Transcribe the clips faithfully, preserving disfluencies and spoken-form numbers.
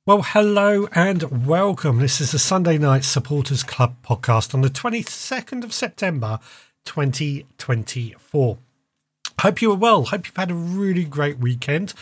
Well, hello and welcome. This is the Sunday Night Supporters Club podcast on the twenty-second of September, twenty twenty-four. Hope you are well. Hope you've had a really great weekend.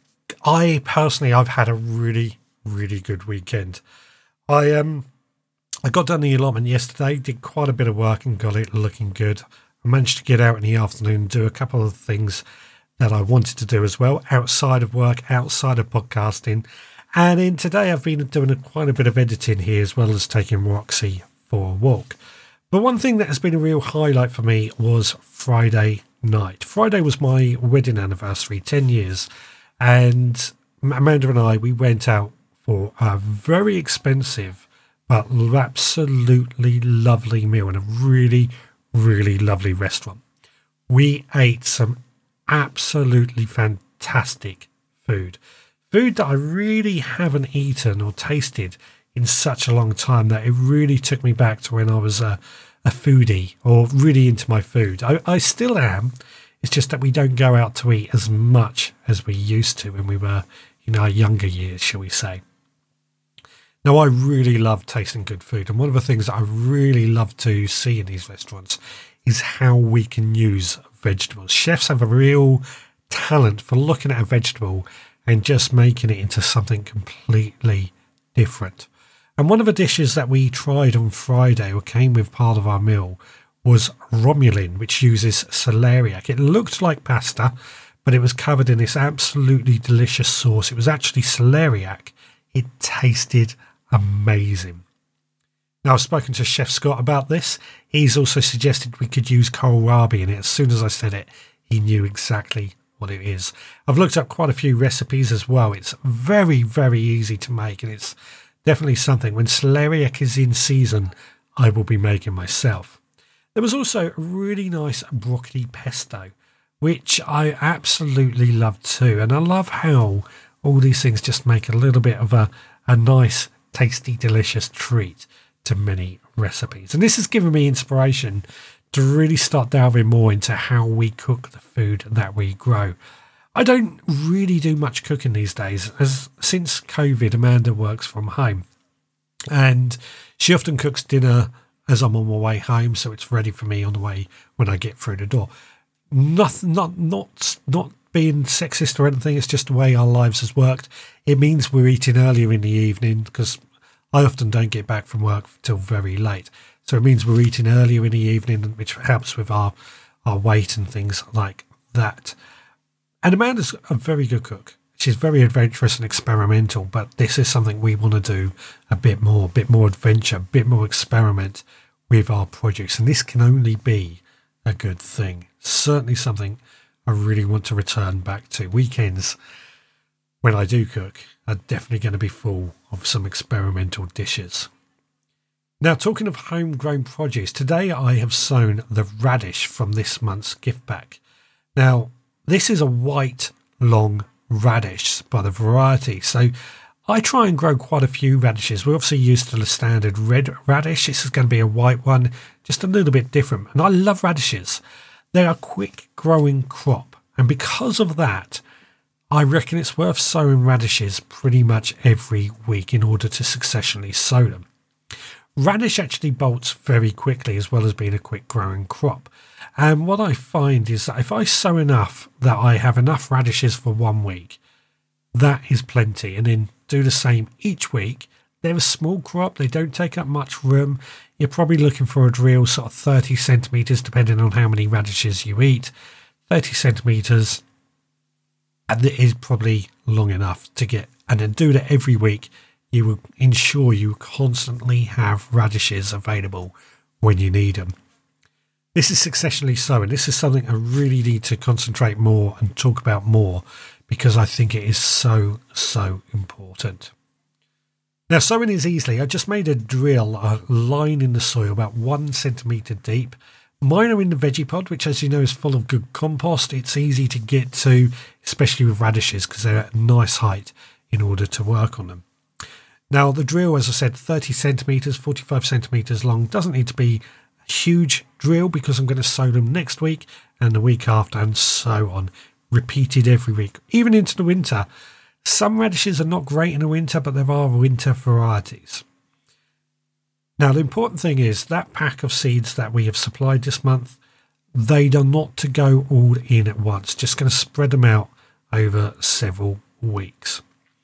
I personally, I've had a really, really good weekend. I um, I got done the allotment yesterday, did quite a bit of work and got it looking good. I managed to get out in the afternoon and do a couple of things that I wanted to do as well, outside of work, outside of podcasting. And in today, I've been doing a, quite a bit of editing here, as well as taking Roxy for a walk. But one thing that has been a real highlight for me was Friday night. Friday was my wedding anniversary, ten years. And Amanda and I, we went out for a very expensive, but absolutely lovely meal in a really, really lovely restaurant. We ate some absolutely fantastic food. Food that I really haven't eaten or tasted in such a long time that it really took me back to when I was a, a foodie or really into my food. I, I still am. It's just that we don't go out to eat as much as we used to when we were in our younger years, shall we say. Now, I really love tasting good food. And one of the things that I really love to see in these restaurants is how we can use vegetables. Chefs have a real talent for looking at a vegetable and just making it into something completely different. And one of the dishes that we tried on Friday, or came with part of our meal, was Romulan, which uses celeriac. It looked like pasta, but it was covered in this absolutely delicious sauce. It was actually celeriac. It tasted amazing. Now, I've spoken to Chef Scott about this. He's also suggested we could use kohlrabi in it. As soon as I said it, he knew exactly what it is. I've looked up quite a few recipes as well. It's very, very easy to make, and it's definitely something. When celeriac is in season, I will be making myself. There was also a really nice broccoli pesto, which I absolutely love too. And I love how all these things just make a little bit of a, a nice, tasty, delicious treat to many recipes. And this has given me inspiration to really start delving more into how we cook the food that we grow. I don't really do much cooking these days, as since COVID, Amanda works from home, and she often cooks dinner as I'm on my way home, so it's ready for me on the way when I get through the door. Nothing, not not not being sexist or anything. It's just the way our lives has worked. It means we're eating earlier in the evening because I often don't get back from work till very late. So it means we're eating earlier in the evening, which helps with our, our weight and things like that. And Amanda's a very good cook. She's very adventurous and experimental, but this is something we want to do a bit more, a bit more adventure, a bit more experiment with our produce. And this can only be a good thing. Certainly something I really want to return back to. Weekends, when I do cook, are definitely going to be full of some experimental dishes. Now, talking of homegrown produce, today I have sown the radish from this month's gift pack. Now, this is a white, long radish by the variety. So I try and grow quite a few radishes. We're obviously used to the standard red radish. This is going to be a white one, just a little bit different. And I love radishes. They're a quick growing crop. And because of that, I reckon it's worth sowing radishes pretty much every week in order to successfully sow them. Radish actually bolts very quickly, as well as being a quick growing crop. And what I find is that if I sow enough that I have enough radishes for one week, that is plenty. And then do the same each week. They're a small crop. They don't take up much room. You're probably looking for a drill sort of thirty centimetres, depending on how many radishes you eat. thirty centimetres, and it is probably long enough to get. And then do that every week. You will ensure you constantly have radishes available when you need them. This is successionally sowing. This is something I really need to concentrate more and talk about more because I think it is so, so important. Now, sowing is easily. I just made a drill, a line in the soil about one centimetre deep. Mine are in the veggie pod, which, as you know, is full of good compost. It's easy to get to, especially with radishes, because they're at a nice height in order to work on them. Now, the drill, as I said, thirty centimetres, forty-five centimetres long. Doesn't need to be a huge drill because I'm going to sow them next week and the week after and so on. Repeated every week, even into the winter. Some radishes are not great in the winter, but there are winter varieties. Now, the important thing is that pack of seeds that we have supplied this month, they are not to go all in at once. Just going to spread them out over several weeks.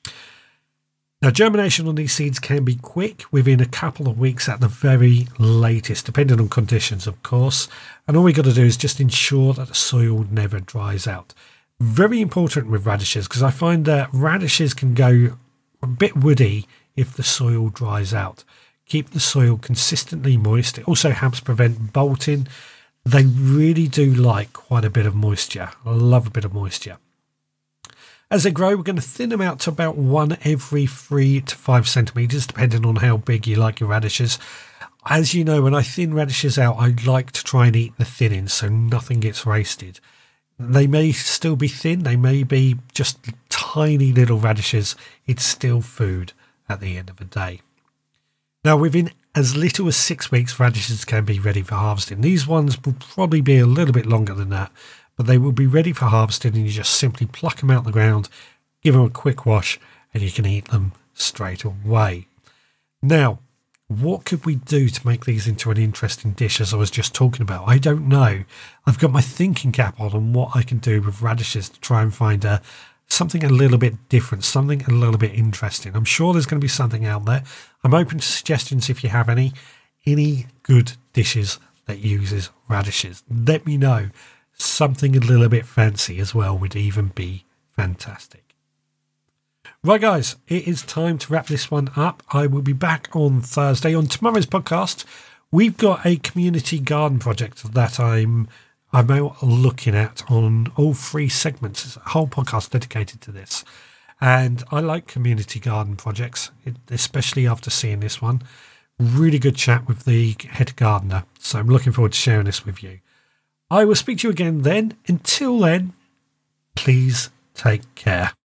Now, germination on these seeds can be quick, within a couple of weeks at the very latest, depending on conditions, of course. And all we got to do is just ensure that the soil never dries out. Very important with radishes, because I find that radishes can go a bit woody if the soil dries out. Keep the soil consistently moist. It also helps prevent bolting. They really do like quite a bit of moisture. I love a bit of moisture. As they grow, we're going to thin them out to about one every three to five centimetres, depending on how big you like your radishes. As you know, when I thin radishes out, I like to try and eat the thinning so nothing gets wasted. They may still be thin, they may be just tiny little radishes. It's still food at the end of the day. Now, within as little as six weeks, radishes can be ready for harvesting. These ones will probably be a little bit longer than that, but they will be ready for harvesting, and you just simply pluck them out the ground, give them a quick wash, and you can eat them straight away. Now, what could we do to make these into an interesting dish, as I was just talking about? I don't know. I've got my thinking cap on on what I can do with radishes to try and find a something a little bit different, something a little bit interesting. I'm sure there's going to be something out there. I'm open to suggestions if you have any, any good dishes that uses radishes. Let me know. Something a little bit fancy as well would even be fantastic. Right, guys, it is time to wrap this one up. I will be back on Thursday. On tomorrow's podcast, we've got a community garden project that I'm I'm out looking at on all three segments. It's a whole podcast dedicated to this. And I like community garden projects, especially after seeing this one. Really good chat with the head gardener. So I'm looking forward to sharing this with you. I will speak to you again then. Until then, please take care.